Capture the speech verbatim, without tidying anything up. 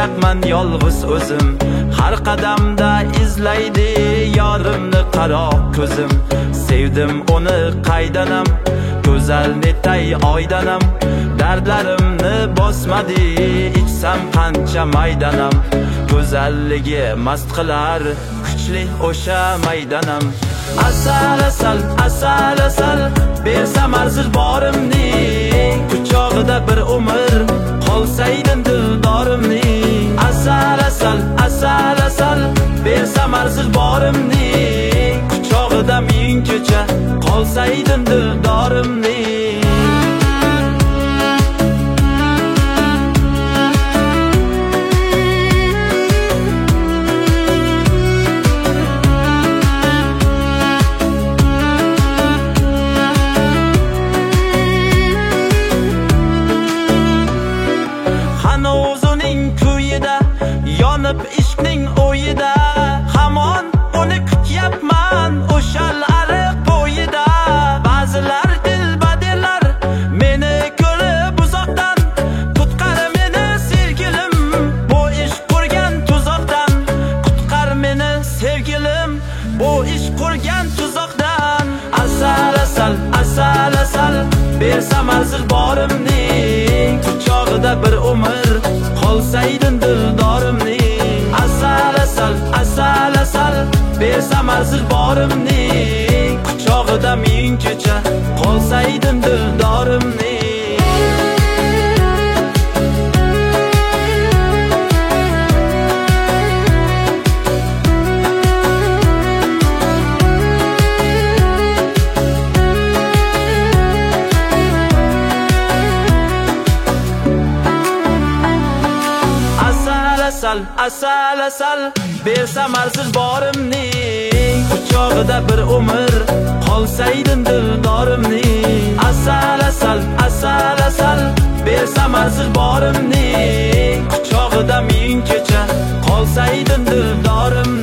yashayapman yolg'iz o'zim. Har qadamda izlaydi yorimni qaro ko'zim. Sevdim uni qaydanam, go'zal netay oydanam. Dardlarimni bosmadi, ichsam qancha maydanam. Go'zalligi mast qilar, kuchli o'sha maydanam. Asal asal, asal asal, bersam arzir borimning quchog'ida bir umr qolsaydin dildorimning. Asal asal, asal asal, bersam arzir borimning quchog'ida ming kecha qolsaydin dildorimning. Yonib ishqning o'yida, hamon uni kutyapman o'shal ariq bo'yida. Ba'zilar dilbadirlar meni ko'rib uzoqdan, qutqar meni sevgilim bu ish qurgan tuzoqdan. Qutqar meni sevgilim bu ish qurgan tuzoqdan. Asal asal, asal asal, bersam arzir borimning quchog'ida bir umr qolsaydin dildorimning. Asal asal, asal asal, bersam arzir borimning quchog'ida ming kecha qolsaydin dildorimning. Asal asal asal, bersam arzir borimning quchog'ida bir umr qolsaydin dildorimning. Asal asal, asal asal, bersam arzir borimning quchog'ida ming kecha qolsaydin dildorim.